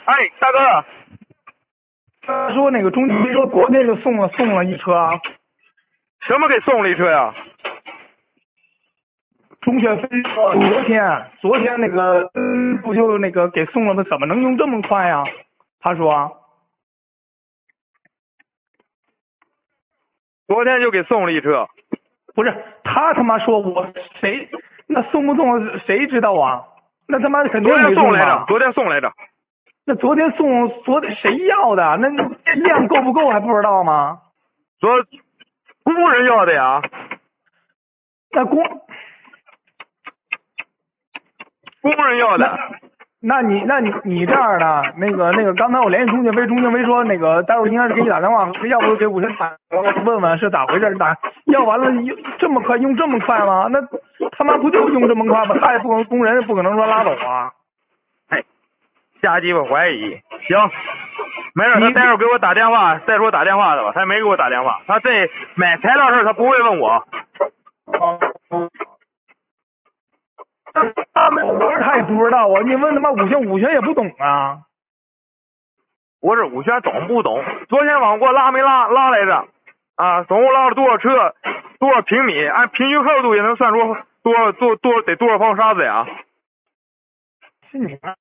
哎，大哥， 他说那个中介说昨天就送了一车， 什么给送了一车呀？ 中学飞昨天那个不就那个给送了吗？怎么能用这么快呀？他说昨天就给送了一车。 不是他妈说我谁那送不送谁知道啊？那他妈肯定昨天没送来着， 吧？ 昨天送来着。 那昨天谁要的？那量够不够还不知道吗？ 工人要的呀。 那工人要的。 那你这样的那个，刚才我联系钟庆飞说那个待会儿应该是给你打电话，要不给武神打问问是咋回事？要完了用这么快吗？那他妈不就用这么快吗？他也不可能工人不可能说拉走啊。 嘿，瞎鸡巴怀疑。行，没事，他待会儿给我打电话，再说打电话的吧。他没给我打电话，他这买材料事他不会问我。 他也不知道啊，你问他妈武轩也不懂啊。 不是武轩懂不懂？昨天往过拉没拉来着？啊，总共拉了多少车，多少平米？按平均厚度也能算出得多少方沙子呀？ 是你妈！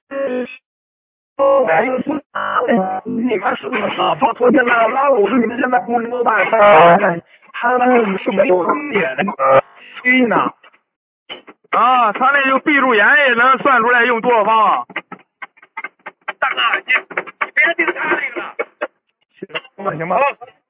你妈是他昨天拉了，我说你们现在工人都大他是没有脸的吹呢。 啊，他那就闭住眼也能算出来用多少方啊！大哥，你别盯他那个了。 行吧。